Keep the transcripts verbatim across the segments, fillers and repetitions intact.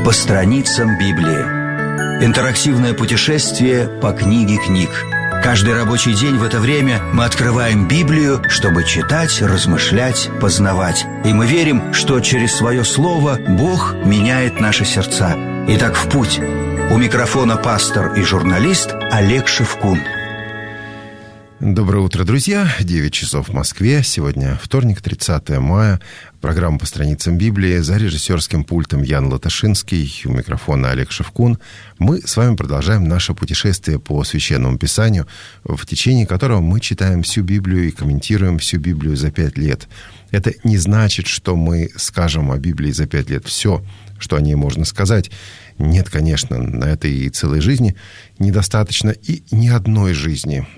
По страницам Библии. Интерактивное путешествие по книге книг. Каждый рабочий день в это время мы открываем Библию, чтобы читать, размышлять, познавать. И мы верим, что через свое слово Бог меняет наши сердца. Итак, в путь. У микрофона пастор и журналист Олег Шевкун. Доброе утро, друзья. девять часов в Москве. Сегодня вторник, тридцатое мая. Программа «По страницам Библии». За режиссерским пультом Ян Латашинский. У микрофона Олег Шевкун. Мы с вами продолжаем наше путешествие по Священному Писанию, в течение которого мы читаем всю Библию и комментируем всю Библию за пять лет. Это не значит, что мы скажем о Библии за пять лет все, что о ней можно сказать. Нет, конечно, на этой и целой жизни недостаточно, и ни одной жизни,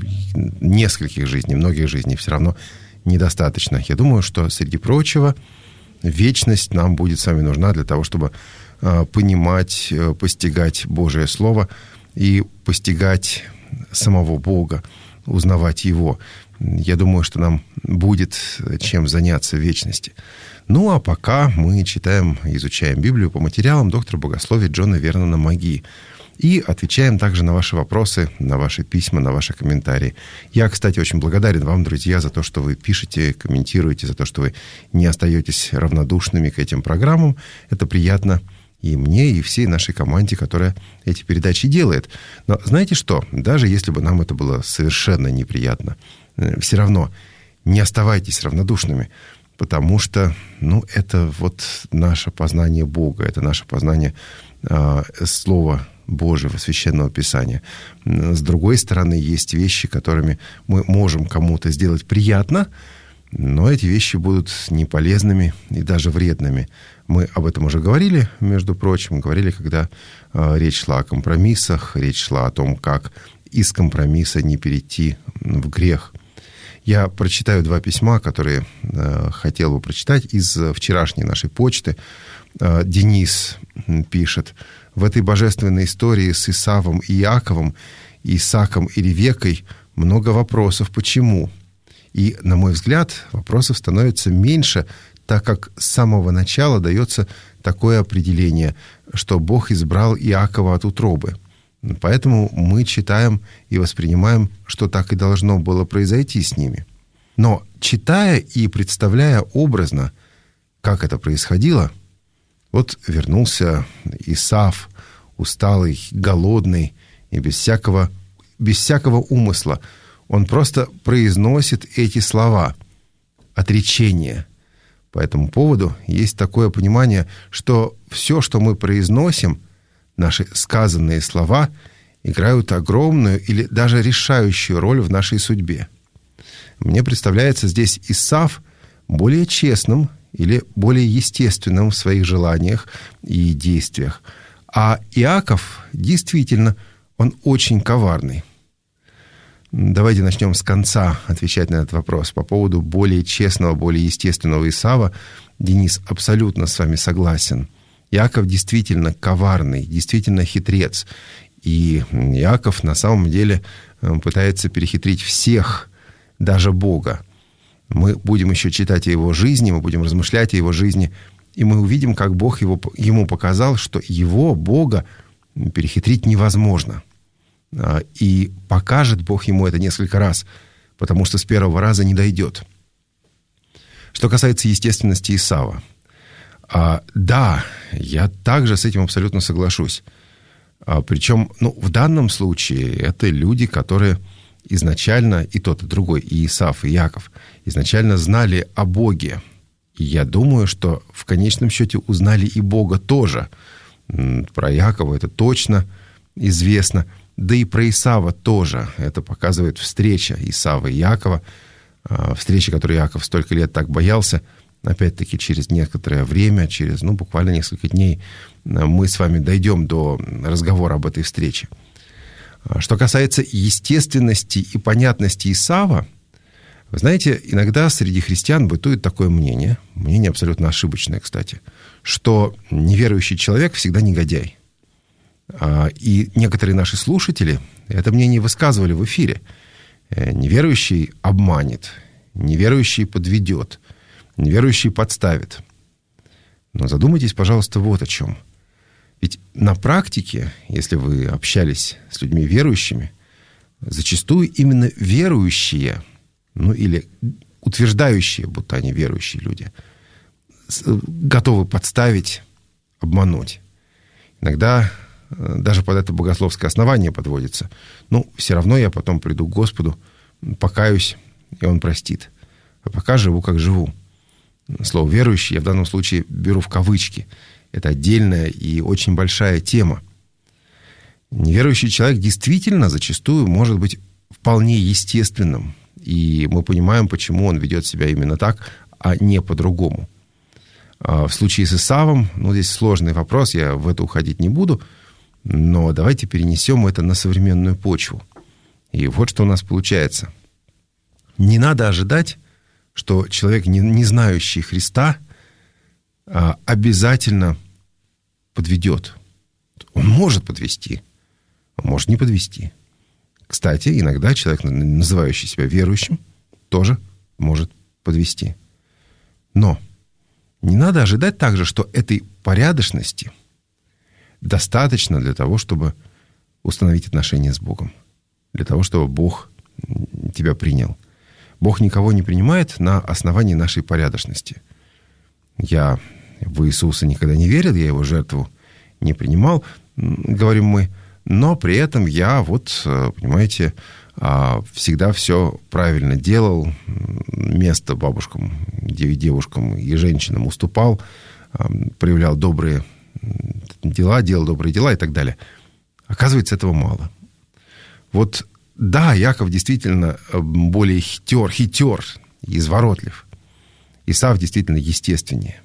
нескольких жизней, многих жизней все равно недостаточно. Я думаю, что, среди прочего, вечность нам будет с вами нужна для того, чтобы э, понимать, э, постигать Божие Слово и постигать самого Бога, узнавать Его. Я думаю, что нам будет чем заняться в вечности. Ну, а пока мы читаем, изучаем Библию по материалам доктора богословия Джона Вернона Маги. И отвечаем также на ваши вопросы, на ваши письма, на ваши комментарии. Я, кстати, очень благодарен вам, друзья, за то, что вы пишете, комментируете, за то, что вы не остаетесь равнодушными к этим программам. Это приятно и мне, и всей нашей команде, которая эти передачи делает. Но знаете что? Даже если бы нам это было совершенно неприятно, все равно не оставайтесь равнодушными. Потому что, ну, это вот наше познание Бога, это наше познание э, Слова Божьего, Священного Писания. С другой стороны, есть вещи, которыми мы можем кому-то сделать приятно, но эти вещи будут неполезными и даже вредными. Мы об этом уже говорили, между прочим, говорили, когда э, речь шла о компромиссах, речь шла о том, как из компромисса не перейти в грех. Я прочитаю два письма, которые э, хотел бы прочитать из вчерашней нашей почты. Э, Денис пишет: «В этой божественной истории с Исавом и Иаковом, Исааком и Ревеккой много вопросов. Почему? И, на мой взгляд, вопросов становится меньше, так как с самого начала дается такое определение, что Бог избрал Иакова от утробы. Поэтому мы читаем и воспринимаем, что так и должно было произойти с ними. Но читая и представляя образно, как это происходило, вот вернулся Исав, усталый, голодный и без всякого, без всякого умысла. Он просто произносит эти слова, отречение. По этому поводу есть такое понимание, что все, что мы произносим, наши сказанные слова играют огромную или даже решающую роль в нашей судьбе. Мне представляется здесь Исав более честным или более естественным в своих желаниях и действиях. А Иаков, действительно, он очень коварный. Давайте начнем с конца отвечать на этот вопрос. По поводу более честного, более естественного Исава Денис абсолютно с вами согласен. Иаков действительно коварный, действительно хитрец. И Иаков на самом деле пытается перехитрить всех, даже Бога. Мы будем еще читать о его жизни, мы будем размышлять о его жизни, и мы увидим, как Бог его, ему показал, что его, Бога, перехитрить невозможно. И покажет Бог ему это несколько раз, потому что с первого раза не дойдет. Что касается естественности Исава, А, да, я также с этим абсолютно соглашусь. А, причем, ну, в данном случае это люди, которые изначально, и тот, и другой, и Исав, и Иаков, изначально знали о Боге. И я думаю, что в конечном счете узнали и Бога тоже. Про Иакова это точно известно. Да и про Исава тоже. Это показывает встреча Исава и Иакова. Встреча, которую Иаков столько лет так боялся. Опять-таки, через некоторое время, через, ну, буквально несколько дней, мы с вами дойдем до разговора об этой встрече. Что касается естественности и понятности Исава, вы знаете, иногда среди христиан бытует такое мнение, мнение абсолютно ошибочное, кстати, что неверующий человек всегда негодяй. И некоторые наши слушатели это мнение высказывали в эфире. Неверующий обманет, неверующий подведет, неверующий подставит. Но задумайтесь, пожалуйста, вот о чем. Ведь на практике, если вы общались с людьми верующими, зачастую именно верующие, ну или утверждающие, будто они верующие люди, готовы подставить, обмануть. Иногда даже под это богословское основание подводится. Ну, все равно я потом приду к Господу, покаюсь, и Он простит. А пока живу, как живу. Слово «верующий» я в данном случае беру в кавычки. Это отдельная и очень большая тема. Неверующий человек действительно зачастую может быть вполне естественным. И мы понимаем, почему он ведет себя именно так, а не по-другому. В случае с Исавом, ну, здесь сложный вопрос, я в это уходить не буду, но давайте перенесем это на современную почву. И вот что у нас получается. Не надо ожидать, что человек, не, не знающий Христа, обязательно подведет. Он может подвести, он может не подвести. Кстати, иногда человек, называющий себя верующим, тоже может подвести. Но не надо ожидать также, что этой порядочности достаточно для того, чтобы установить отношения с Богом. Для того, чтобы Бог тебя принял. Бог никого не принимает на основании нашей порядочности. Я в Иисуса никогда не верил, я его жертву не принимал, говорим мы, но при этом я, вот, понимаете, всегда все правильно делал, место бабушкам, девушкам и женщинам уступал, проявлял добрые дела, делал добрые дела и так далее. Оказывается, этого мало. Вот да, Иаков действительно более хитер, хитер и изворотлив. Исав действительно естественнее.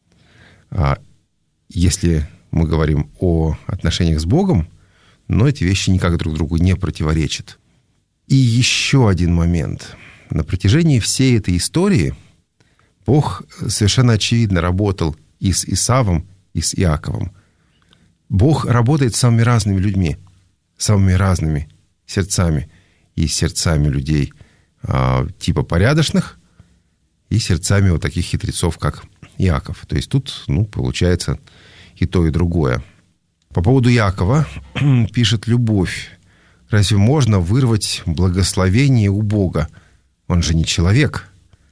Если мы говорим о отношениях с Богом, но эти вещи никак друг другу не противоречат. И еще один момент. На протяжении всей этой истории Бог совершенно очевидно работал и с Исавом, и с Иаковом. Бог работает с самыми разными людьми, самыми разными сердцами. И сердцами людей а, типа порядочных, и сердцами вот таких хитрецов, как Иаков. То есть тут, ну, получается и то, и другое. По поводу Иакова пишет Любовь. Разве можно вырвать благословение у Бога? Он же не человек.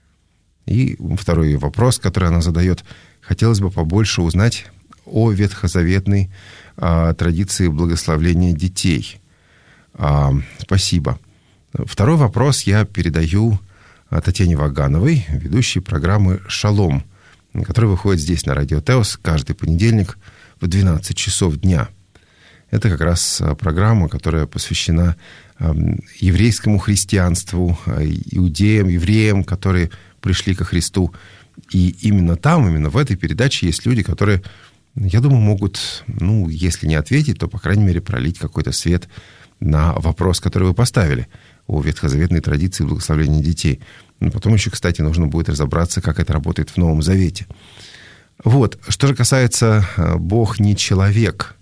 И второй вопрос, который она задает. Хотелось бы побольше узнать о ветхозаветной а, традиции благословления детей. А, спасибо. Второй вопрос я передаю Татьяне Вагановой, ведущей программы «Шалом», которая выходит здесь на Радио Теос каждый понедельник в двенадцать часов дня. Это как раз программа, которая посвящена еврейскому христианству, иудеям, евреям, которые пришли ко Христу. И именно там, именно в этой передаче есть люди, которые, я думаю, могут, ну, если не ответить, то, по крайней мере, пролить какой-то свет на вопрос, который вы поставили о ветхозаветной традиции благословения детей. Но потом еще, кстати, нужно будет разобраться, как это работает в Новом Завете. Вот. Что же касается «Бог не человек».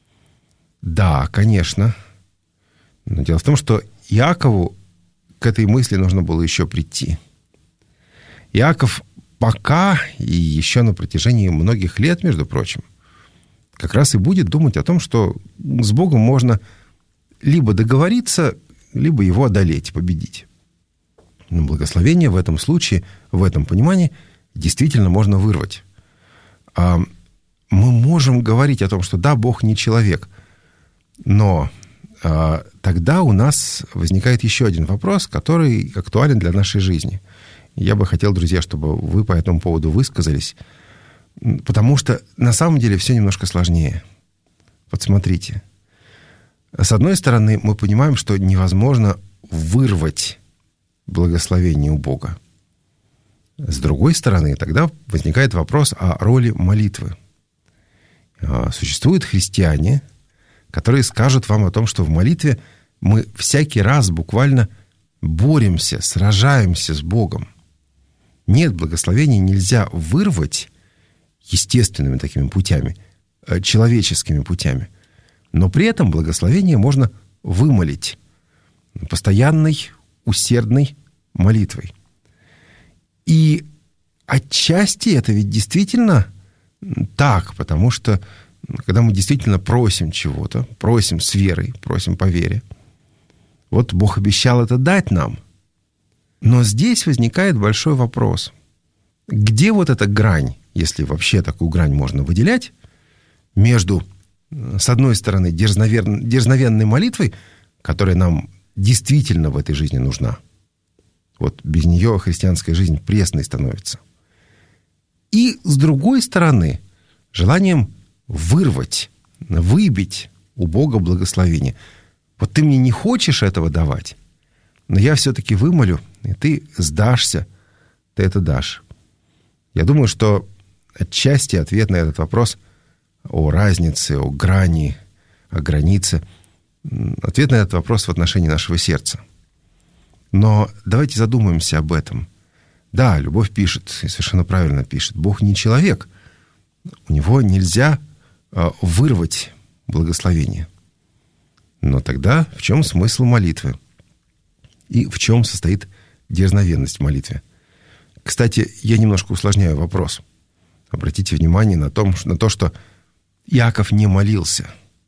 Да, конечно. Но дело в том, что Иакову к этой мысли нужно было еще прийти. Иаков пока и еще на протяжении многих лет, между прочим, как раз и будет думать о том, что с Богом можно либо договориться, либо его одолеть, победить. Но благословение в этом случае, в этом понимании, действительно можно вырвать. А мы можем говорить о том, что да, Бог не человек, но а, тогда у нас возникает еще один вопрос, который актуален для нашей жизни. Я бы хотел, друзья, чтобы вы по этому поводу высказались, потому что на самом деле все немножко сложнее. Вот смотрите. С одной стороны, мы понимаем, что невозможно вырвать благословение у Бога. С другой стороны, тогда возникает вопрос о роли молитвы. Существуют христиане, которые скажут вам о том, что в молитве мы всякий раз буквально боремся, сражаемся с Богом. Нет, благословения нельзя вырвать естественными такими путями, человеческими путями. Но при этом благословение можно вымолить постоянной, усердной молитвой. И отчасти это ведь действительно так, потому что когда мы действительно просим чего-то, просим с верой, просим по вере. Вот Бог обещал это дать нам. Но здесь возникает большой вопрос. Где вот эта грань, если вообще такую грань можно выделять, между, с одной стороны, дерзновен, дерзновенной молитвой, которая нам действительно в этой жизни нужна. Вот без нее христианская жизнь пресной становится. И, с другой стороны, желанием вырвать, выбить у Бога благословение. Вот ты мне не хочешь этого давать, но я все-таки вымолю, и ты сдашься, ты это дашь. Я думаю, что отчасти ответ на этот вопрос о разнице, о грани, о границе, ответ на этот вопрос в отношении нашего сердца. Но давайте задумаемся об этом. Да, любовь пишет, и совершенно правильно пишет, Бог не человек. У него нельзя вырвать благословение. Но тогда в чем смысл молитвы? И в чем состоит дерзновенность в молитве? Кстати, я немножко усложняю вопрос. Обратите внимание на, том, на то, что Иаков не молился.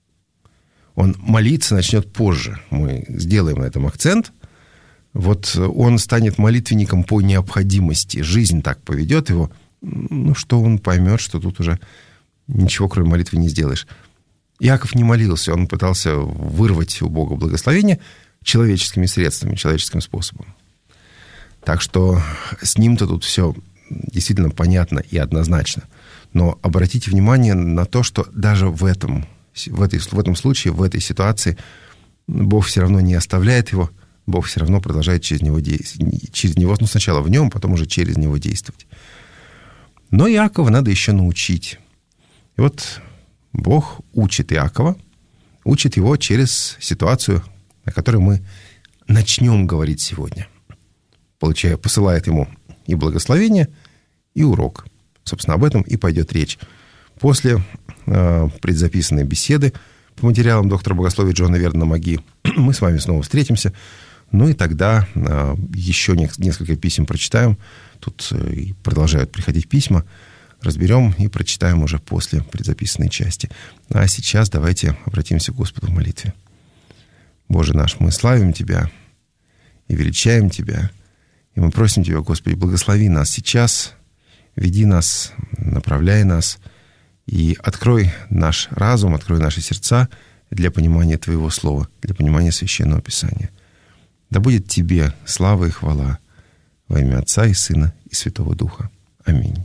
Он молиться начнет позже. Мы сделаем на этом акцент. Вот он станет молитвенником по необходимости. Жизнь так поведет его, ну, что он поймет, что тут уже ничего, кроме молитвы, не сделаешь. Иаков не молился, он пытался вырвать у Бога благословение человеческими средствами, человеческим способом. Так что с ним-то тут все действительно понятно и однозначно. Но обратите внимание на то, что даже в этом, в, этой, в этом случае, в этой ситуации Бог все равно не оставляет его, Бог все равно продолжает через него действовать. Через него, ну, сначала в нем, потом уже через него действовать. Но Иакова надо еще научить. И вот Бог учит Иакова, учит его через ситуацию, о которой мы начнем говорить сегодня. Получая, посылает ему и благословение, и урок. Собственно, об этом и пойдет речь. После э, предзаписанной беседы по материалам доктора богословия Джона Вернона Маги мы с вами снова встретимся. Ну и тогда э, еще не, несколько писем прочитаем. Тут э, продолжают приходить письма. Разберем и прочитаем уже после предзаписанной части. А сейчас давайте обратимся к Господу в молитве. Боже наш, мы славим Тебя и величаем Тебя. И мы просим Тебя, Господи, благослови нас сейчас, веди нас, направляй нас и открой наш разум, открой наши сердца для понимания Твоего Слова, для понимания Священного Писания. Да будет Тебе слава и хвала во имя Отца и Сына и Святого Духа. Аминь.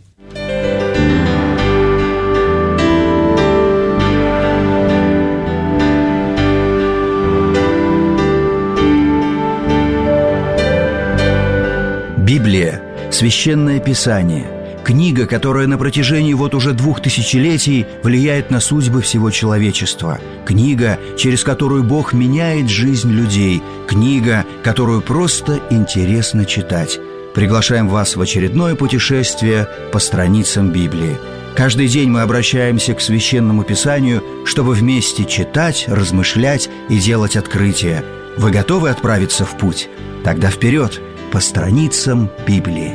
Библия – Священное Писание, книга, которая на протяжении вот уже двух тысячелетий влияет на судьбы всего человечества, книга, через которую Бог меняет жизнь людей, книга, которую просто интересно читать. Приглашаем вас в очередное путешествие по страницам Библии. Каждый день мы обращаемся к Священному Писанию, чтобы вместе читать, размышлять и делать открытия. Вы готовы отправиться в путь? Тогда вперед! По страницам Библии.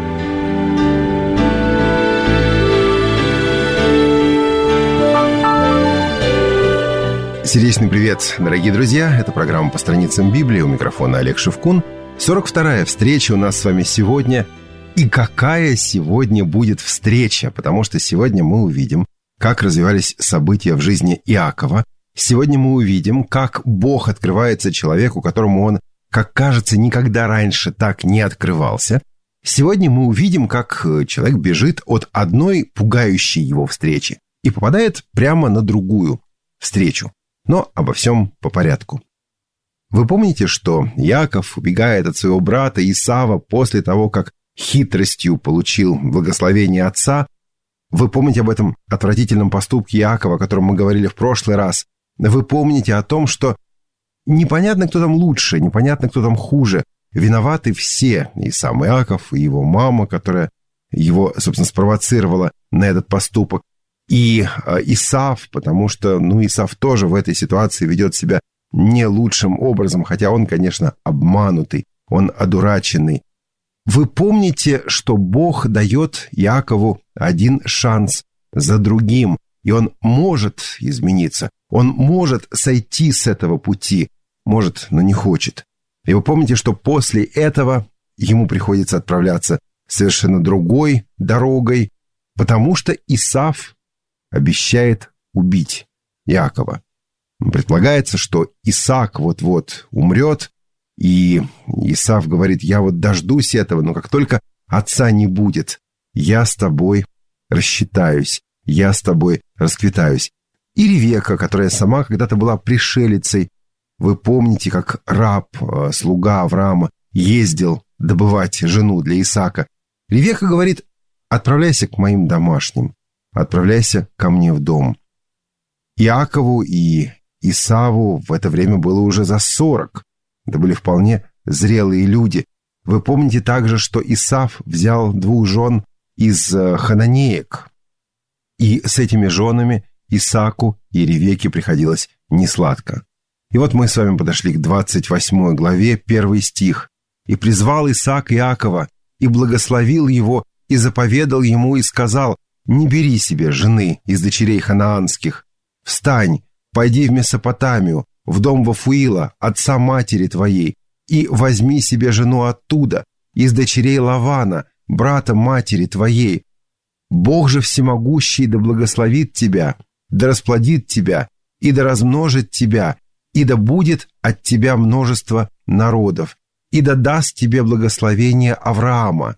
Сердечный привет, дорогие друзья. Это программа «По страницам Библии». У микрофона Олег Шевкун. сорок вторая встреча у нас с вами сегодня. И какая сегодня будет встреча? Потому что сегодня мы увидим, как развивались события в жизни Иакова. Сегодня мы увидим, как Бог открывается человеку, которому он, как кажется, никогда раньше так не открывался. Сегодня мы увидим, как человек бежит от одной пугающей его встречи и попадает прямо на другую встречу. Но обо всем по порядку. Вы помните, что Иаков убегает от своего брата Исава после того, как хитростью получил благословение отца? Вы помните об этом отвратительном поступке Иакова, о котором мы говорили в прошлый раз? Вы помните о том, что непонятно, кто там лучше, непонятно, кто там хуже. Виноваты все, и сам Иаков, и его мама, которая его, собственно, спровоцировала на этот поступок, и Исав, потому что, ну, Исав тоже в этой ситуации ведет себя не лучшим образом, хотя он, конечно, обманутый, он одураченный. Вы помните, что Бог дает Иакову один шанс за другим. и он может измениться. Он может сойти с этого пути, может, но не хочет. И вы помните, что после этого ему приходится отправляться совершенно другой дорогой, потому что Исав обещает убить Иакова. Предполагается, что Исаак вот-вот умрет, и Исав говорит: я вот дождусь этого, но как только отца не будет, я с тобой рассчитаюсь, я с тобой расквитаюсь. И Ревекка, которая сама когда-то была пришелицей, вы помните, как раб, слуга Авраама, ездил добывать жену для Исаака. Ревекка говорит: отправляйся к моим домашним, отправляйся ко мне в дом. Иакову и Исаву в это время было уже за сорок. Это были вполне зрелые люди. Вы помните также, что Исав взял двух жен из хананеек. И с этими женами Исааку и Ревекке приходилось несладко. И вот мы с вами подошли к двадцать восьмой главе, первый стих. «И призвал Исаак Иакова, и благословил его, и заповедал ему, и сказал: не бери себе жены из дочерей ханаанских. Встань, пойди в Месопотамию, в дом Вафуила, отца матери твоей, и возьми себе жену оттуда, из дочерей Лавана, брата матери твоей. Бог же всемогущий да благословит тебя, да расплодит тебя, и да размножит тебя, и да будет от тебя множество народов, и да даст тебе благословение Авраама,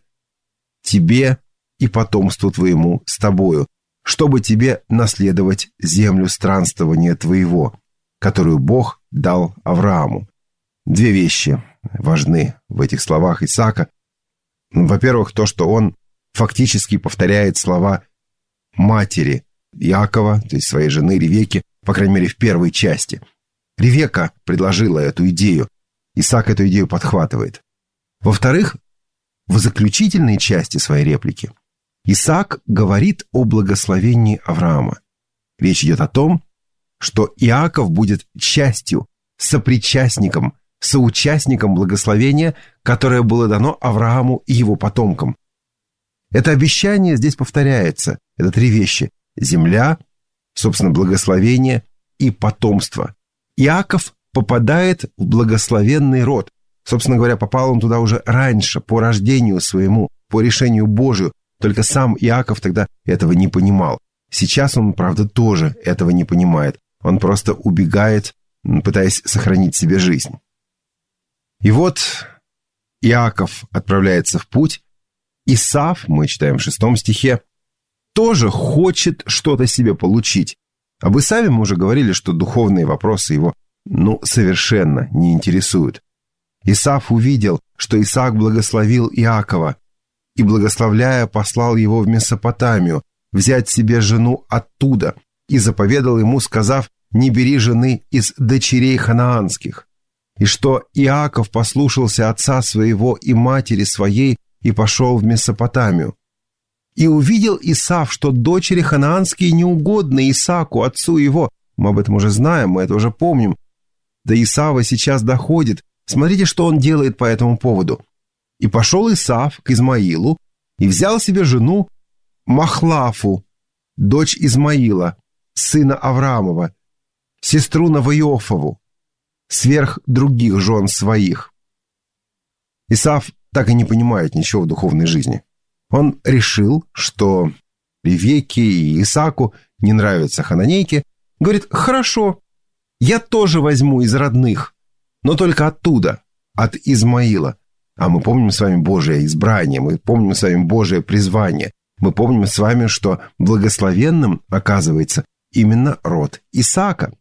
тебе и потомству твоему с тобою, чтобы тебе наследовать землю странствования твоего, которую Бог дал Аврааму». Две вещи важны в этих словах Исаака. Во-первых, то, что он фактически повторяет слова матери Иакова, то есть своей жены Ревекки, по крайней мере, в первой части. Ревекка предложила эту идею, Исаак эту идею подхватывает. Во-вторых, в заключительной части своей реплики Исаак говорит о благословении Авраама. Речь идет о том, что Иаков будет частью, сопричастником, соучастником благословения, которое было дано Аврааму и его потомкам. Это обещание здесь повторяется. Это три вещи: земля, собственно, благословение и потомство. Иаков попадает в благословенный род. Собственно говоря, попал он туда уже раньше, по рождению своему, по решению Божию. Только сам Иаков тогда этого не понимал. Сейчас он, правда, тоже этого не понимает. Он просто убегает, пытаясь сохранить себе жизнь. И вот Иаков отправляется в путь. Исав, мы читаем в шестом стихе, тоже хочет что-то себе получить. Об Исаве мы уже говорили, что духовные вопросы его, ну, совершенно не интересуют. Исав увидел, что Исаак благословил Иакова, и, благословляя, послал его в Месопотамию, взять себе жену оттуда, и заповедал ему, сказав: не бери жены из дочерей ханаанских. И что Иаков послушался отца своего и матери своей, и пошел в Месопотамию. И увидел Исав, что дочери ханаанские неугодны Исааку, отцу его. Мы об этом уже знаем, мы это уже помним. До Исава сейчас доходит. Смотрите, что он делает по этому поводу. «И пошел Исав к Измаилу, и взял себе жену Махлафу, дочь Измаила, сына Авраамова, сестру Наваиофову, сверх других жен своих». Исав так и не понимает ничего в духовной жизни. Он решил, что Ревекке и Исааку не нравятся хананейки. Говорит: хорошо, я тоже возьму из родных, но только оттуда, от Измаила. А мы помним с вами Божие избрание, мы помним с вами Божие призвание. Мы помним с вами, что благословенным оказывается именно род Исаака.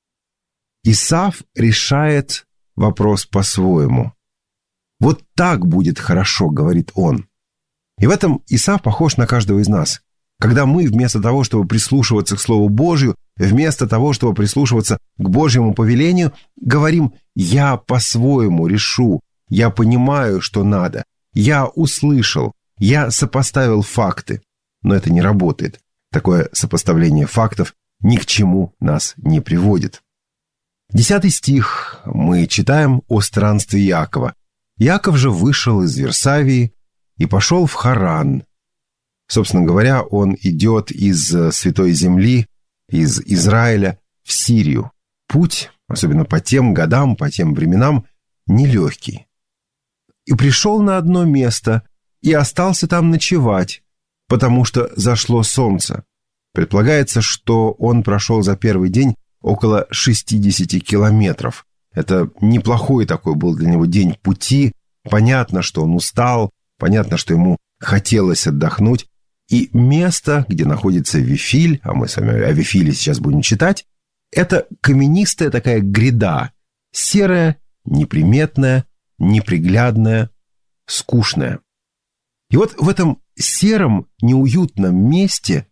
Исав решает вопрос по-своему. «Вот так будет хорошо», — говорит он. И в этом Исав похож на каждого из нас. Когда мы вместо того, чтобы прислушиваться к Слову Божию, вместо того, чтобы прислушиваться к Божьему повелению, говорим: «Я по-своему решу, я понимаю, что надо, я услышал, я сопоставил факты». Но это не работает. Такое сопоставление фактов ни к чему нас не приводит. Десятый стих мы читаем о странстве Иакова. Иаков же вышел из Вирсавии и пошел в Харан. Собственно говоря, он идет из Святой Земли из Израиля в Сирию. Путь, особенно по тем годам, по тем временам, нелегкий. И пришел на одно место и остался там ночевать, потому что зашло солнце. Предполагается, что он прошел за первый день около шестидесяти километров. Это неплохой такой был для него день пути. Понятно, что он устал, понятно, что ему хотелось отдохнуть. И место, где находится Вифиль, а мы с вами о Вифиле сейчас будем читать, это каменистая такая гряда, серая, неприметная, неприглядная, скучная. И вот в этом сером, неуютном месте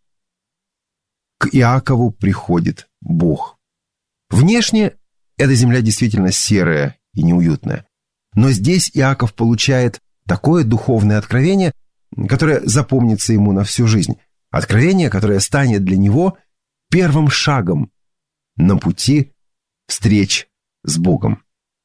к Иакову приходит Бог. Внешне эта земля действительно серая и неуютная. Но здесь Иаков получает такое духовное откровение, которое запомнится ему на всю жизнь. Откровение, которое станет для него первым шагом на пути встреч с Богом.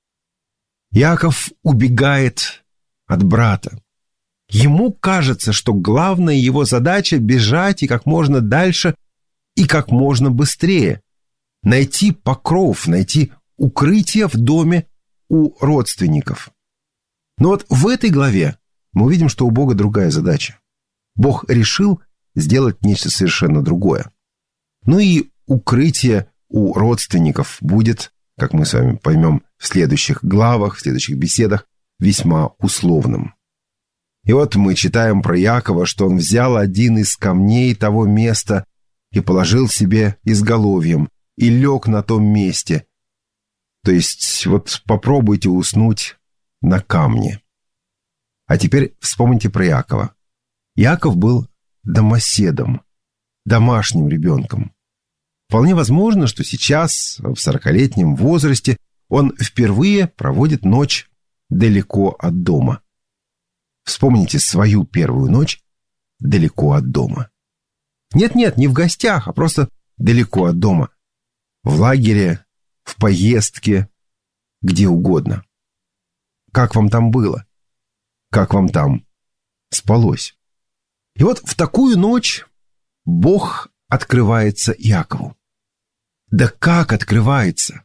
Иаков убегает от брата. Ему кажется, что главная его задача – бежать и как можно дальше и как можно быстрее. Найти покров, найти укрытие в доме у родственников. Но вот в этой главе мы увидим, что у Бога другая задача. Бог решил сделать нечто совершенно другое. Ну и укрытие у родственников будет, как мы с вами поймем в следующих главах, в следующих беседах, весьма условным. И вот мы читаем про Иакова, что он взял один из камней того места и положил себе изголовьем, и лег на том месте. То есть вот попробуйте уснуть на камне. А теперь вспомните про Иакова. Иаков был домоседом, домашним ребенком. Вполне возможно, что сейчас, в сорокалетнем возрасте, он впервые проводит ночь далеко от дома. Вспомните свою первую ночь далеко от дома. Нет-нет, не в гостях, а просто далеко от дома. В лагере, в поездке, где угодно. Как вам там было? Как вам там спалось? И вот в такую ночь Бог открывается Иакову. Да как открывается?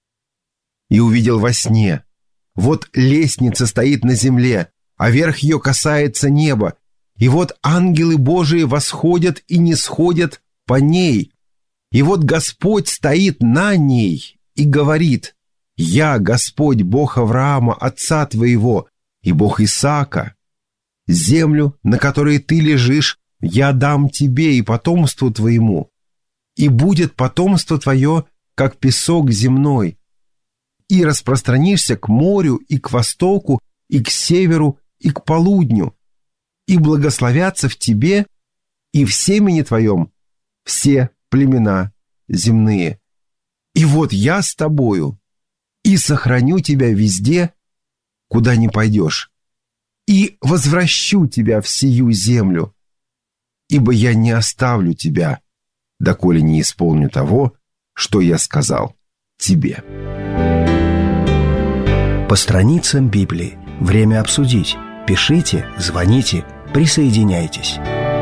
И увидел во сне: вот лестница стоит на земле, а верх ее касается неба, и вот ангелы Божии восходят и нисходят по ней. И вот Господь стоит на ней и говорит: «Я, Господь, Бог Авраама, отца твоего, и Бог Исаака. Землю, на которой ты лежишь, я дам тебе и потомству твоему, и будет потомство твое, как песок земной, и распространишься к морю и к востоку, и к северу, и к полудню, и благословятся в тебе и в семени твоем все племена земные. И вот я с тобою, и сохраню тебя везде, куда не пойдешь, и возвращу тебя в сию землю, ибо я не оставлю тебя, доколе не исполню того, что я сказал тебе». По страницам Библии. Время обсудить. Пишите, звоните, присоединяйтесь.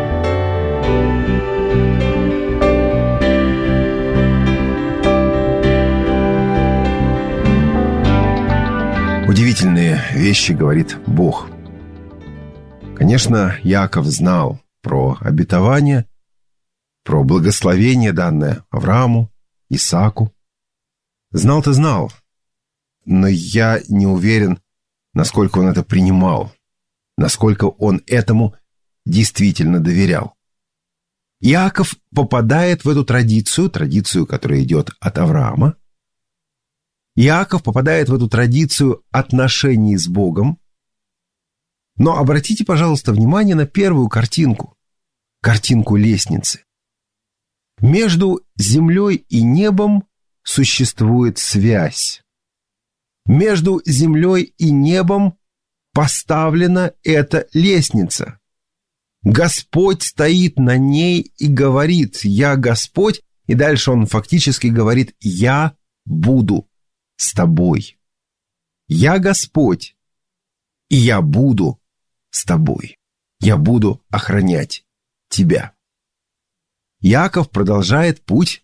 Удивительные вещи говорит Бог. Конечно, Иаков знал про обетование, про благословение, данное Аврааму, Исааку. Знал-то знал, но я не уверен, насколько он это принимал, насколько он этому действительно доверял. Иаков попадает в эту традицию, традицию, которая идет от Авраама. Иаков попадает в эту традицию отношений с Богом. Но обратите, пожалуйста, внимание на первую картинку, картинку лестницы. Между землей и небом существует связь. Между землей и небом поставлена эта лестница. Господь стоит на ней и говорит: «Я Господь», и дальше он фактически говорит: «Я буду с тобой». «Я Господь, и я буду с тобой. Я буду охранять тебя». Иаков продолжает путь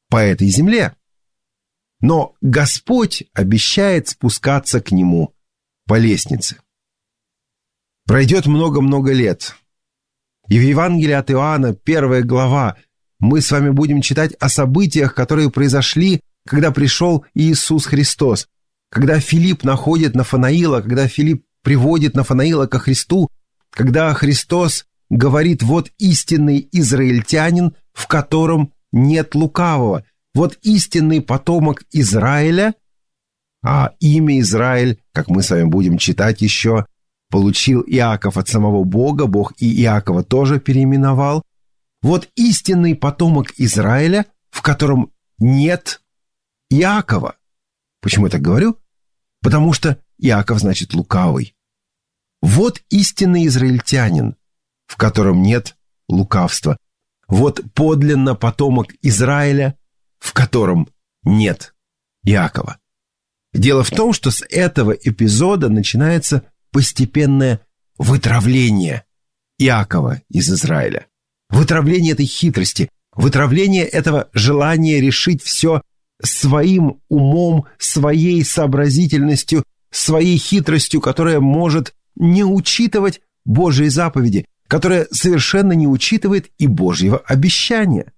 по этой земле. Но Господь обещает спускаться к нему по лестнице. Пройдет много-много лет. И в Евангелии от Иоанна, первая глава, мы с вами будем читать о событиях, которые произошли, когда пришел Иисус Христос. Когда Филипп находит Нафанаила, когда Филипп приводит Нафанаила ко Христу, когда Христос говорит: вот истинный израильтянин, в котором нет лукавого, вот истинный потомок Израиля, а имя Израиль, как мы с вами будем читать еще, получил Иаков от самого Бога, Бог и Иакова тоже переименовал. Вот истинный потомок Израиля, в котором нет Иакова. Почему я так говорю? Потому что Иаков значит лукавый. Вот истинный израильтянин, в котором нет лукавства. Вот подлинно потомок Израиля, в котором нет Иакова. Дело в том, что с этого эпизода начинается постепенное вытравление Иакова из Израиля. Вытравление этой хитрости, вытравление этого желания решить все своим умом, своей сообразительностью, своей хитростью, которая может не учитывать Божьи заповеди, которая совершенно не учитывает и Божьего обещания.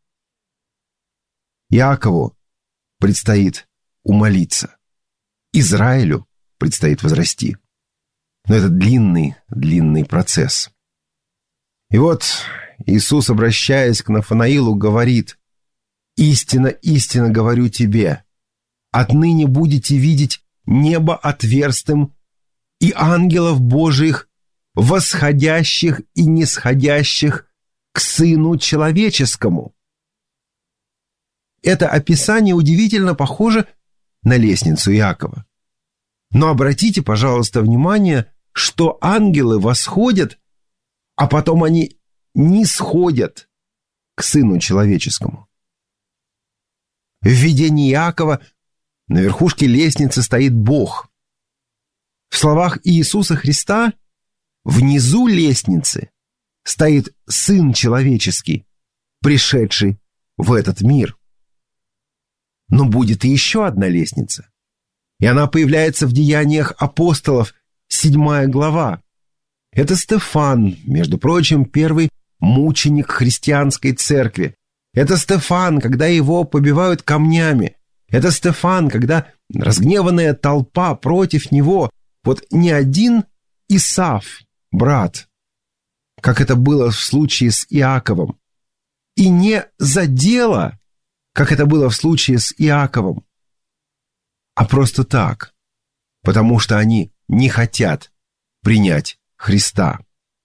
Иакову предстоит умолиться, Израилю предстоит возрасти. Но это длинный, длинный процесс. И вот Иисус, обращаясь к Нафанаилу, говорит: «Истинно, истинно говорю тебе, отныне будете видеть небо отверстым и ангелов Божиих, восходящих и нисходящих к Сыну Человеческому». Это описание удивительно похоже на лестницу Иакова. Но обратите, пожалуйста, внимание, что ангелы восходят, а потом они нисходят к Сыну Человеческому. В видении Иакова на верхушке лестницы стоит Бог. В словах Иисуса Христа внизу лестницы стоит Сын Человеческий, пришедший в этот мир. Но будет и еще одна лестница. И она появляется в Деяниях апостолов, седьмая глава. Это Стефан, между прочим, первый мученик христианской церкви. Это Стефан, когда его побивают камнями. Это Стефан, когда разгневанная толпа против него. Вот не один Исав, брат, как это было в случае с Иаковом, и не за дело, как это было в случае с Иаковом, а просто так, потому что они не хотят принять Христа.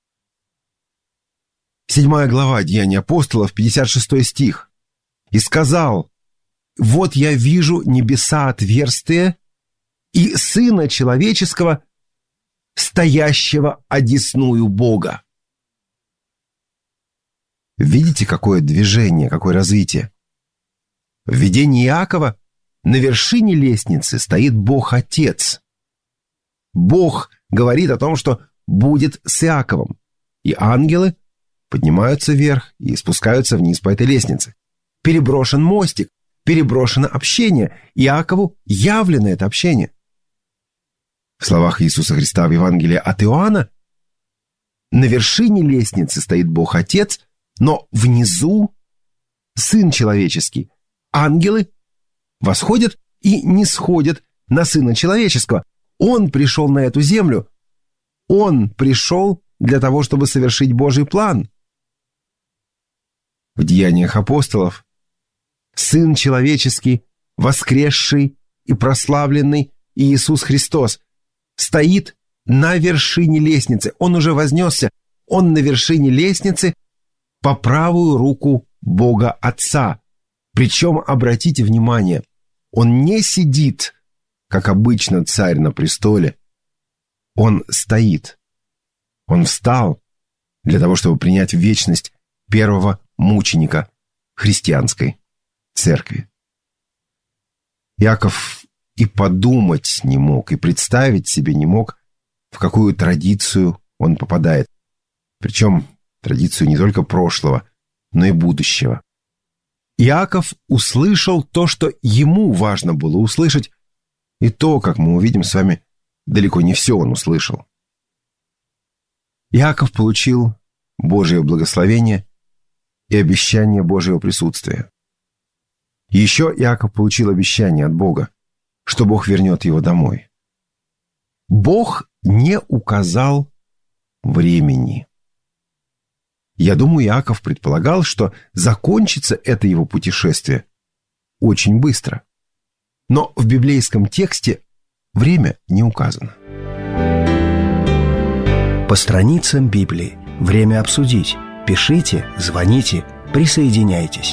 Седьмая глава Деяний апостолов, пятьдесят шестой стих. «И сказал: вот я вижу небеса отверстые и Сына Человеческого, стоящего одесную Бога». Видите, какое движение, какое развитие? В видении Иакова на вершине лестницы стоит Бог-Отец. Бог говорит о том, что будет с Иаковом, и ангелы поднимаются вверх и спускаются вниз по этой лестнице. Переброшен мостик, переброшено общение. Иакову явлено это общение. В словах Иисуса Христа в Евангелии от Иоанна на вершине лестницы стоит Бог-Отец, но внизу Сын Человеческий. Ангелы восходят и нисходят на Сына Человеческого. Он пришел на эту землю. Он пришел для того, чтобы совершить Божий план. В Деяниях апостолов Сын Человеческий, воскресший и прославленный Иисус Христос, стоит на вершине лестницы. Он уже вознесся. Он на вершине лестницы по правую руку Бога Отца. Причем, обратите внимание, он не сидит, как обычно царь на престоле. Он стоит. Он встал для того, чтобы принять в вечность первого мученика христианской церкви. Иаков и подумать не мог, и представить себе не мог, в какую традицию он попадает. Причем традицию не только прошлого, но и будущего. Иаков услышал то, что ему важно было услышать, и то, как мы увидим с вами, далеко не все он услышал. Иаков получил Божие благословение и обещание Божьего присутствия. Еще Иаков получил обещание от Бога, что Бог вернет его домой. Бог не указал времени. Я думаю, Иаков предполагал, что закончится это его путешествие очень быстро. Но в библейском тексте время не указано. По страницам Библии. Время обсудить. Пишите, звоните, присоединяйтесь.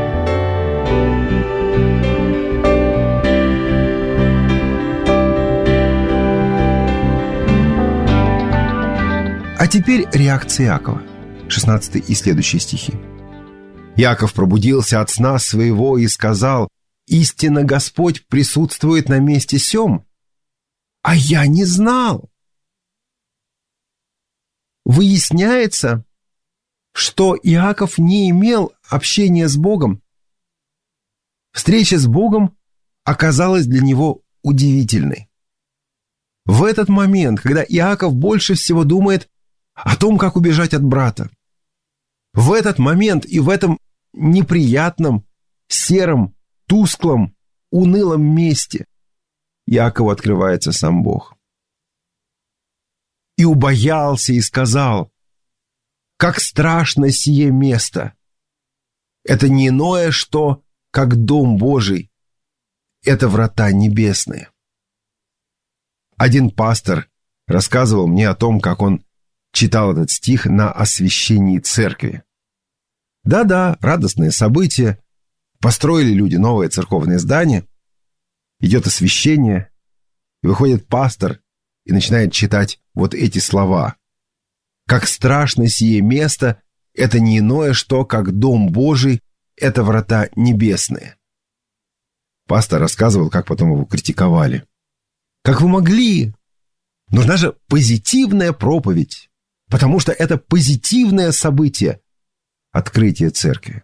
А теперь реакция Иакова. шестнадцатый и следующие стихи. Иаков пробудился от сна своего и сказал: «Истинно Господь присутствует на месте сём, а я не знал». Выясняется, что Иаков не имел общения с Богом. Встреча с Богом оказалась для него удивительной. В этот момент, когда Иаков больше всего думает о том, как убежать от брата, в этот момент и в этом неприятном, сером, тусклом, унылом месте Иакову открывается сам Бог. «И убоялся, и сказал: как страшно сие место! Это не иное, что, как дом Божий, это врата небесные». Один пастор рассказывал мне о том, как он читал этот стих на освящении церкви. Да-да, радостное событие. Построили люди новое церковное здание. Идет освящение. И выходит пастор и начинает читать вот эти слова. «Как страшно сие место, это не иное, что, как дом Божий, это врата небесные». Пастор рассказывал, как потом его критиковали. «Как вы могли? Нужна же позитивная проповедь. Потому что это позитивное событие – открытие церкви».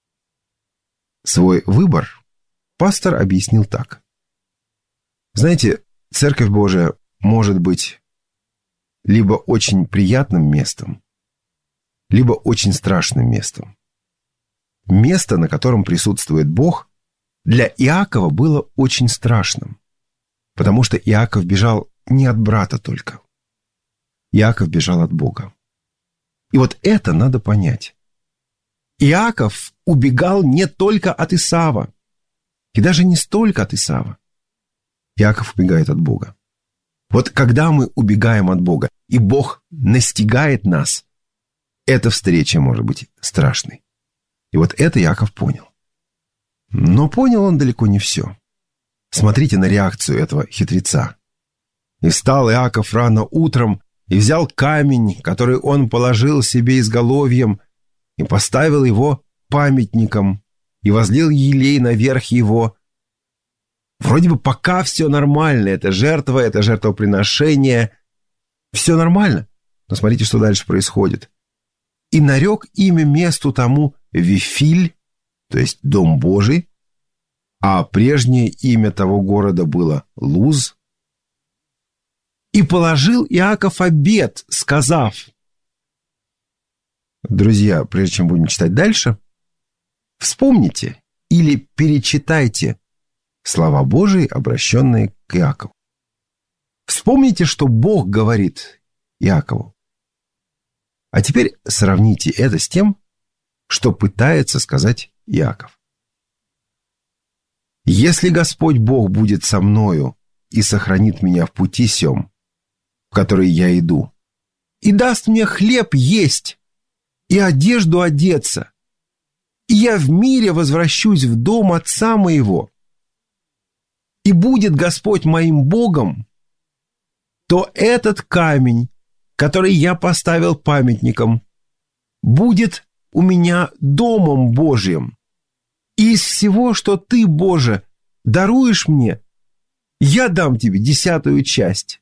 Свой выбор пастор объяснил так. Знаете, Церковь Божия может быть либо очень приятным местом, либо очень страшным местом. Место, на котором присутствует Бог, для Иакова было очень страшным, потому что Иаков бежал не от брата только. Иаков бежал от Бога. И вот это надо понять. Иаков убегал не только от Исава, и даже не столько от Исава. Иаков убегает от Бога. Вот когда мы убегаем от Бога, и Бог настигает нас, эта встреча может быть страшной. И вот это Иаков понял. Но понял он далеко не все. Смотрите на реакцию этого хитреца. «И встал Иаков рано утром, и взял камень, который он положил себе изголовьем, и поставил его памятником, и возлил елей наверх его». Вроде бы пока все нормально, это жертва, это жертвоприношение, все нормально. Но смотрите, что дальше происходит. «И нарек имя месту тому Вифиль», то есть Дом Божий, а прежнее имя того города было Луз. «И положил Иаков обет, сказав». Друзья, прежде чем будем читать дальше, вспомните или перечитайте слова Божии, обращенные к Иакову. Вспомните, что Бог говорит Иакову. А теперь сравните это с тем, что пытается сказать Иаков. «Если Господь Бог будет со мною и сохранит меня в пути сём, в который я иду, и даст мне хлеб есть и одежду одеться, и я в мире возвращусь в дом отца моего, и будет Господь моим Богом, то этот камень, который я поставил памятником, будет у меня домом Божьим. И из всего, что ты, Боже, даруешь мне, я дам тебе десятую часть».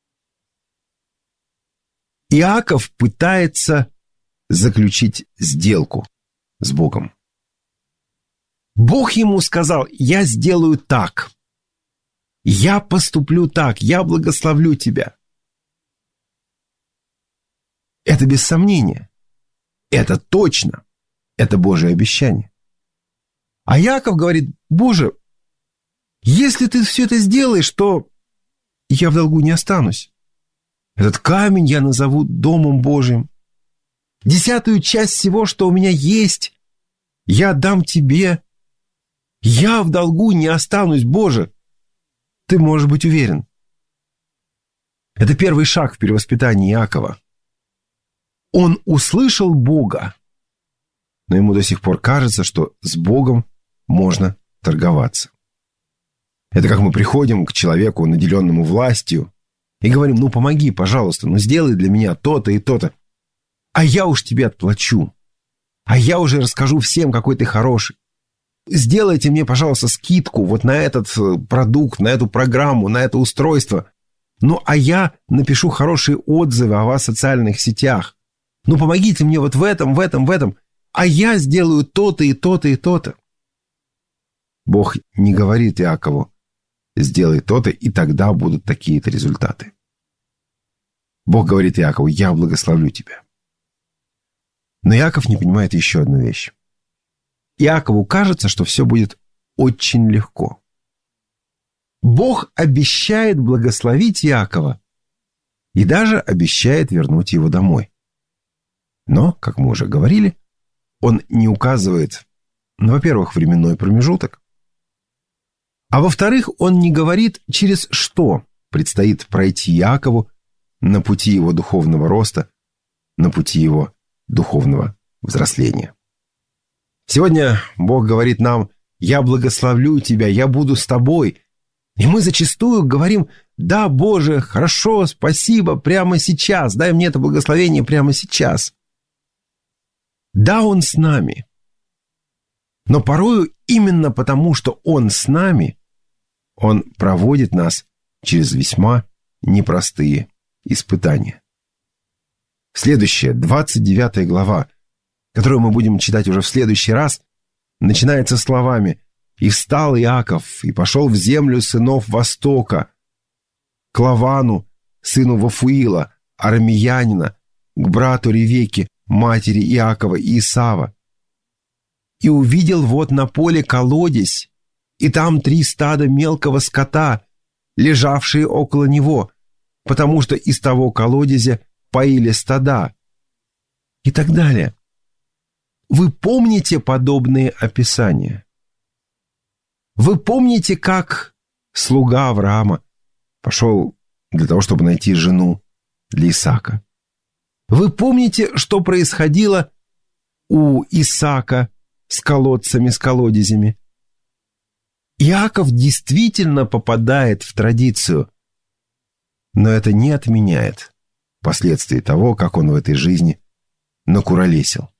Иаков пытается заключить сделку с Богом. Бог ему сказал: я сделаю так. Я поступлю так. Я благословлю тебя. Это без сомнения. Это точно. Это Божие обещание. А Иаков говорит: Боже, если ты все это сделаешь, то я в долгу не останусь. Этот камень я назову Домом Божьим. Десятую часть всего, что у меня есть, я отдам тебе. Я в долгу не останусь, Боже. Ты можешь быть уверен. Это первый шаг в перевоспитании Иакова. Он услышал Бога, но ему до сих пор кажется, что с Богом можно торговаться. Это как мы приходим к человеку, наделенному властью, и говорим: ну помоги, пожалуйста, ну сделай для меня то-то и то-то. А я уж тебе отплачу. А я уже расскажу всем, какой ты хороший. Сделайте мне, пожалуйста, скидку вот на этот продукт, на эту программу, на это устройство. Ну, а я напишу хорошие отзывы о вас в социальных сетях. Ну, помогите мне вот в этом, в этом, в этом. А я сделаю то-то и то-то и то-то. Бог не говорит Иакову: сделай то-то, и тогда будут такие-то результаты. Бог говорит Иакову: я благословлю тебя. Но Иаков не понимает еще одну вещь. Иакову кажется, что все будет очень легко. Бог обещает благословить Иакова и даже обещает вернуть его домой. Но, как мы уже говорили, он не указывает, ну, во-первых, временной промежуток, а во-вторых, он не говорит, через что предстоит пройти Иакову на пути его духовного роста, на пути его духовного взросления. Сегодня Бог говорит нам: я благословлю тебя, я буду с тобой. И мы зачастую говорим: да, Боже, хорошо, спасибо, прямо сейчас, дай мне это благословение прямо сейчас. Да, Он с нами. Но порою именно потому, что Он с нами, Он проводит нас через весьма непростые испытания. Следующая, двадцать девятая глава, которую мы будем читать уже в следующий раз, начинается словами: «И встал Иаков, и пошел в землю сынов Востока, к Лавану, сыну Вафуила, арамеянина, к брату Ревеке, матери Иакова и Исава. И увидел вот на поле колодезь, и там три стада мелкого скота, лежавшие около него, потому что из того колодезя поили стада». И так далее. Вы помните подобные описания? Вы помните, как слуга Авраама пошел для того, чтобы найти жену для Исаака? Вы помните, что происходило у Исаака с колодцами, с колодезями? Иаков действительно попадает в традицию, но это не отменяет последствий того, как он в этой жизни накуролесил.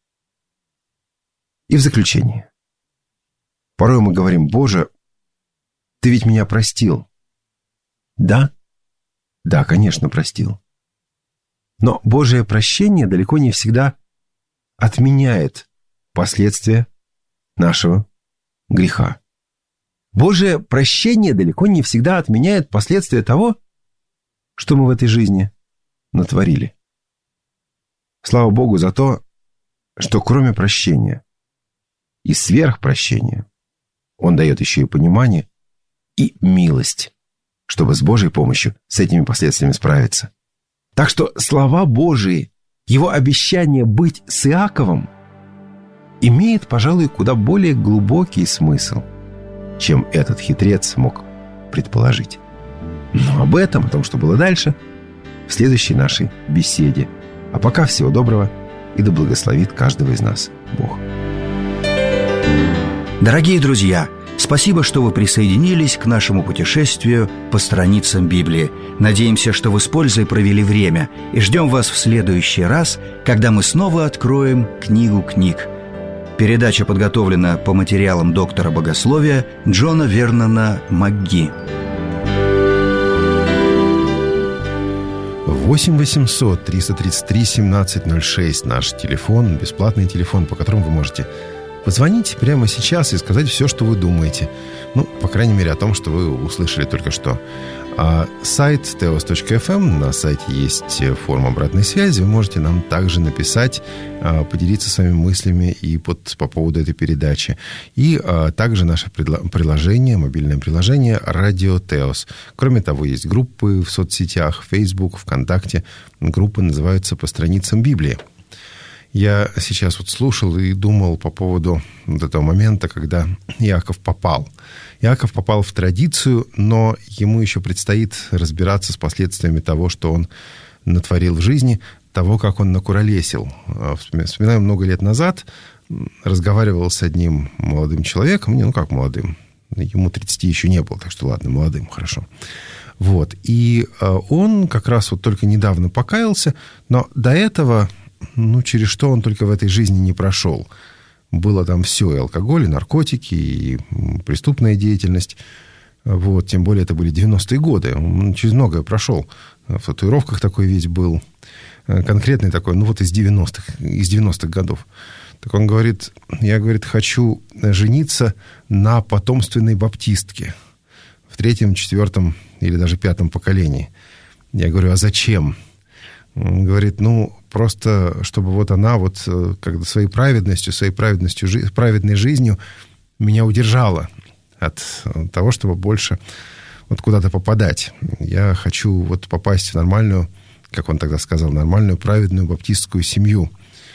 И в заключение. Порой мы говорим: Боже, ты ведь меня простил. Да? Да, конечно, простил. Но Божие прощение далеко не всегда отменяет последствия нашего греха. Божие прощение далеко не всегда отменяет последствия того, что мы в этой жизни натворили. Слава Богу за то, что кроме прощения и сверхпрощения Он дает еще и понимание и милость, чтобы с Божьей помощью с этими последствиями справиться. Так что слова Божии, Его обещание быть с Иаковом, имеет, пожалуй, куда более глубокий смысл, чем этот хитрец мог предположить. Но об этом, о том, что было дальше, в следующей нашей беседе. А пока всего доброго, и да благословит каждого из нас Бог. Дорогие друзья, спасибо, что вы присоединились к нашему путешествию по страницам Библии. Надеемся, что вы с пользой провели время, и ждем вас в следующий раз, когда мы снова откроем книгу книг. Передача подготовлена по материалам доктора богословия Джона Вернона МакГи. восемь восемьсот триста тридцать три семнадцать ноль шесть наш телефон, бесплатный телефон, по которому вы можете позвонить прямо сейчас и сказать все, что вы думаете. Ну, по крайней мере, о том, что вы услышали только что. А сайт теос точка эф эм, на сайте есть форма обратной связи. Вы можете нам также написать, поделиться своими мыслями и под, по поводу этой передачи. И а, также наше приложение, мобильное приложение «Радио Теос». Кроме того, есть группы в соцсетях, Facebook, ВКонтакте. Группы называются «По страницам Библии». Я сейчас вот слушал и думал по поводу вот этого момента, когда Иаков попал. Иаков попал в традицию, но ему еще предстоит разбираться с последствиями того, что он натворил в жизни, того, как он накуролесил. Вспоминаю, много лет назад разговаривал с одним молодым человеком, ну как молодым, ему тридцати еще не было, так что ладно, молодым, хорошо. Вот. И он как раз вот только недавно покаялся, но до этого... Ну, через что он только в этой жизни не прошел. Было там все, и алкоголь, и наркотики, и преступная деятельность. Вот, тем более это были девяностые годы. Он через многое прошел. В татуировках такой весь был. Конкретный такой, ну вот из девяностых, из девяностых годов. Так он говорит, я, говорит, хочу жениться на потомственной баптистке. В третьем, четвертом или даже пятом поколении. Я говорю, а зачем? Он говорит, ну, просто, чтобы вот она вот как своей праведностью, своей праведностью, праведной жизнью меня удержала от того, чтобы больше вот куда-то попадать. Я хочу вот попасть в нормальную, как он тогда сказал, нормальную, праведную баптистскую семью.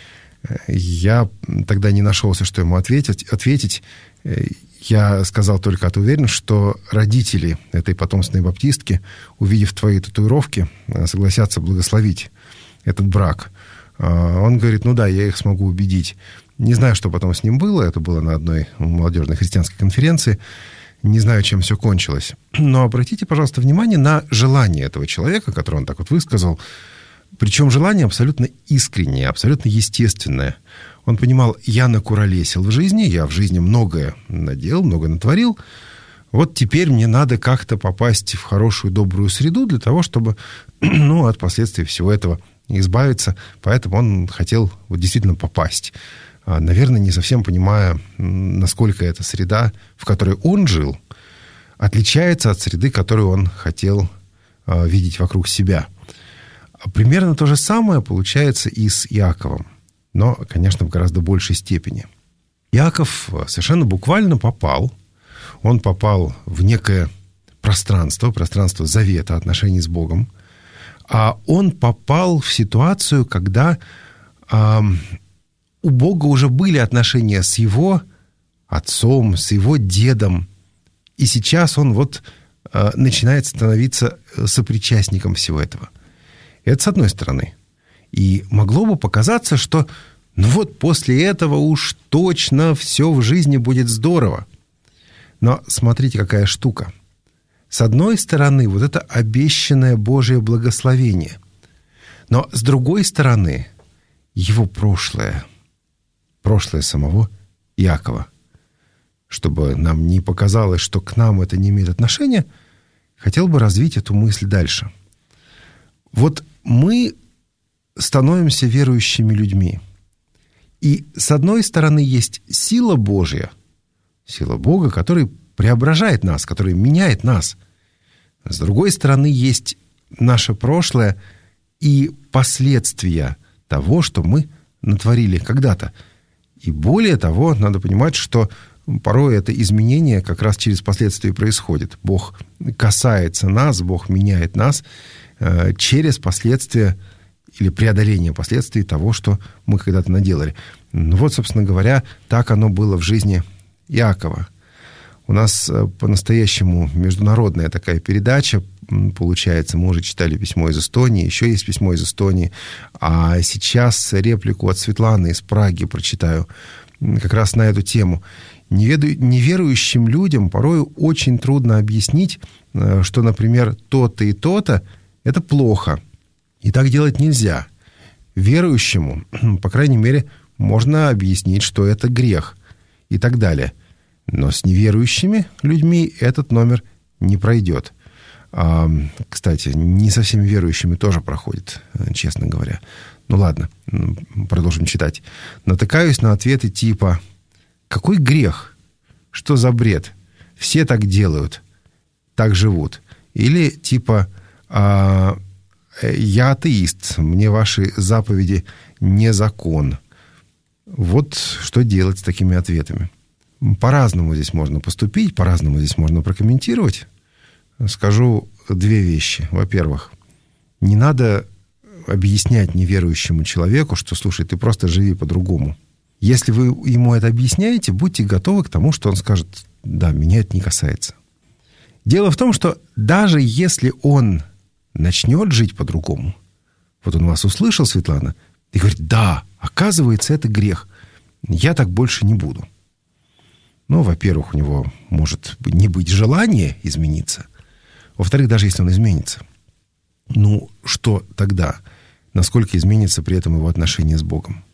Я тогда не нашелся, что ему ответить. ответить. Я сказал только от уверенности, что родители этой потомственной баптистки, увидев твои татуировки, согласятся благословить этот брак. Он говорит, ну да, я их смогу убедить. Не знаю, что потом с ним было. Это было на одной молодежной христианской конференции. Не знаю, чем все кончилось. Но обратите, пожалуйста, внимание на желание этого человека, которое он так вот высказал. Причем желание абсолютно искреннее, абсолютно естественное. Он понимал, я накуролесил в жизни, я в жизни многое наделал, много натворил. Вот теперь мне надо как-то попасть в хорошую, добрую среду для того, чтобы, ну, от последствий всего этого избавиться. Поэтому он хотел вот действительно попасть. Наверное, не совсем понимая, насколько эта среда, в которой он жил, отличается от среды, которую он хотел видеть вокруг себя. Примерно то же самое получается и с Иаковом. Но, конечно, в гораздо большей степени. Иаков совершенно буквально попал. Он попал в некое пространство, пространство завета, отношений с Богом. А он попал в ситуацию, когда э, у Бога уже были отношения с его отцом, с его дедом. И сейчас он вот э, начинает становиться сопричастником всего этого. Это с одной стороны. И могло бы показаться, что ну вот после этого уж точно все в жизни будет здорово. Но смотрите, какая штука. С одной стороны, вот это обещанное Божие благословение. Но с другой стороны, его прошлое. Прошлое самого Иакова. Чтобы нам не показалось, что к нам это не имеет отношения, хотел бы развить эту мысль дальше. Вот мы становимся верующими людьми. И с одной стороны есть сила Божья, сила Бога, который преображает нас, который меняет нас. С другой стороны есть наше прошлое и последствия того, что мы натворили когда-то. И более того, надо понимать, что порой это изменение как раз через последствия происходит. Бог касается нас, Бог меняет нас э, через последствия или преодоление последствий того, что мы когда-то наделали. Ну вот, собственно говоря, так оно было в жизни Иакова. У нас по-настоящему международная такая передача получается. Мы уже читали письмо из Эстонии, еще есть письмо из Эстонии. А сейчас реплику от Светланы из Праги прочитаю как раз на эту тему. Неверующим людям порой очень трудно объяснить, что, например, то-то и то-то – это плохо. И так делать нельзя. Верующему, по крайней мере, можно объяснить, что это грех и так далее. Но с неверующими людьми этот номер не пройдет. А, кстати, не со всеми верующими тоже проходит, честно говоря. Ну ладно, продолжим читать. Натыкаюсь на ответы типа Какой грех? Что за бред? Все так делают, так живут. Или типа а, «я атеист, мне ваши заповеди не закон». Вот что делать с такими ответами. По-разному здесь можно поступить, по-разному здесь можно прокомментировать. Скажу две вещи. Во-первых, не надо объяснять неверующему человеку, что, слушай, ты просто живи по-другому. Если вы ему это объясняете, будьте готовы к тому, что он скажет: да, меня это не касается. Дело в том, что даже если он начнет жить по-другому, вот он вас услышал, Светлана, и говорит: да, оказывается, это грех, я так больше не буду. Ну, во-первых, у него может не быть желания измениться. Во-вторых, даже если он изменится, ну, что тогда? Насколько изменится при этом его отношение с Богом?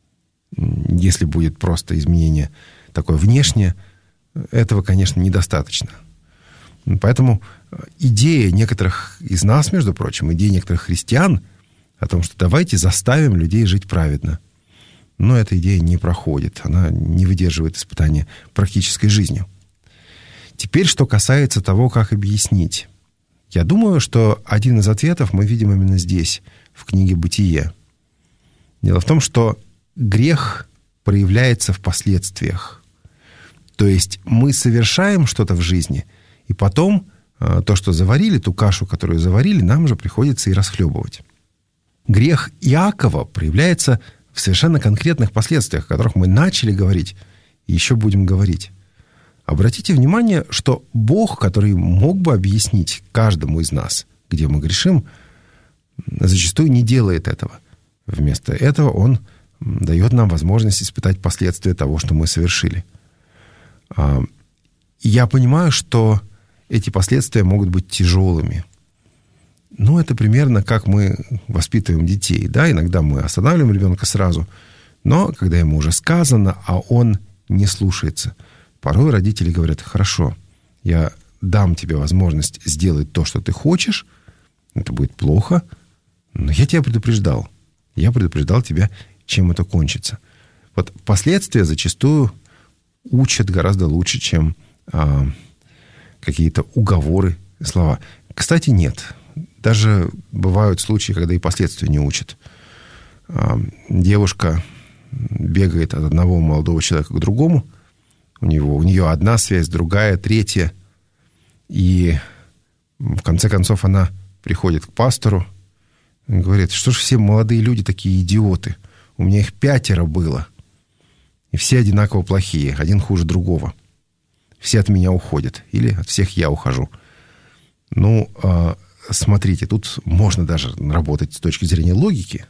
Если будет просто изменение такое внешнее, этого, конечно, недостаточно. Поэтому идея некоторых из нас, между прочим, идея некоторых христиан о том, что давайте заставим людей жить праведно, но эта идея не проходит, она не выдерживает испытания практической жизнью. Теперь, что касается того, как объяснить. Я думаю, что один из ответов мы видим именно здесь, в книге «Бытие». Дело в том, что грех проявляется в последствиях. То есть мы совершаем что-то в жизни, и потом то, что заварили, ту кашу, которую заварили, нам же приходится и расхлебывать. Грех Иакова проявляется в совершенно конкретных последствиях, о которых мы начали говорить и еще будем говорить. Обратите внимание, что Бог, который мог бы объяснить каждому из нас, где мы грешим, зачастую не делает этого. Вместо этого Он дает нам возможность испытать последствия того, что мы совершили. Я понимаю, что эти последствия могут быть тяжелыми. Ну, это примерно как мы воспитываем детей. Да, иногда мы останавливаем ребенка сразу, но когда ему уже сказано, а он не слушается, порой родители говорят: хорошо, я дам тебе возможность сделать то, что ты хочешь, это будет плохо, но я тебя предупреждал. Я предупреждал тебя, чем это кончится. Вот последствия зачастую учат гораздо лучше, чем а, какие-то уговоры, слова. Кстати, нет. Даже бывают случаи, когда и последствия не учат. Девушка бегает от одного молодого человека к другому. У него, у нее одна связь, другая, третья. И в конце концов она приходит к пастору и говорит: что ж все молодые люди такие идиоты? У меня их пятеро было. И все одинаково плохие, один хуже другого. Все от меня уходят. Или от всех я ухожу. Ну, смотрите, тут можно даже работать с точки зрения логики.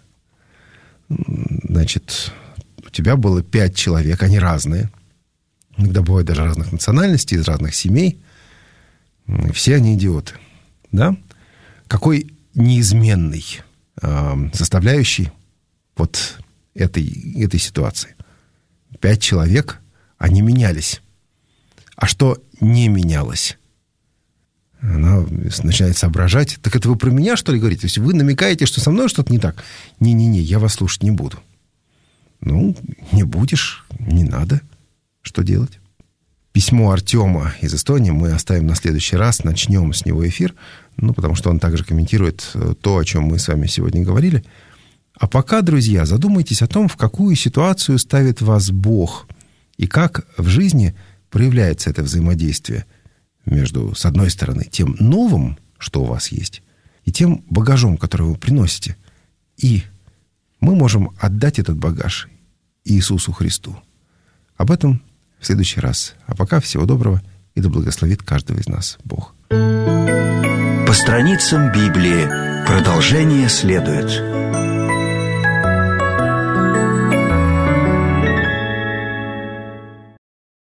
Значит, у тебя было пять человек, они разные. Иногда бывают даже разных национальностей, из разных семей. Все они идиоты. Да? Какой неизменный э, составляющий вот этой, этой ситуации? Пять человек, они менялись. А что не менялось? Она начинает соображать. Так это вы про меня, что ли, говорите? То есть вы намекаете, что со мной что-то не так? Не-не-не, я вас слушать не буду. Ну, не будешь, не надо. Что делать? Письмо Артема из Эстонии мы оставим на следующий раз. Начнем с него эфир. Ну, потому что он также комментирует то, о чем мы с вами сегодня говорили. А пока, друзья, задумайтесь о том, в какую ситуацию ставит вас Бог. И как в жизни проявляется это взаимодействие между, с одной стороны, тем новым, что у вас есть, и тем багажом, который вы приносите. И мы можем отдать этот багаж Иисусу Христу. Об этом в следующий раз. А пока всего доброго, и да благословит каждого из нас Бог. По страницам Библии продолжение следует.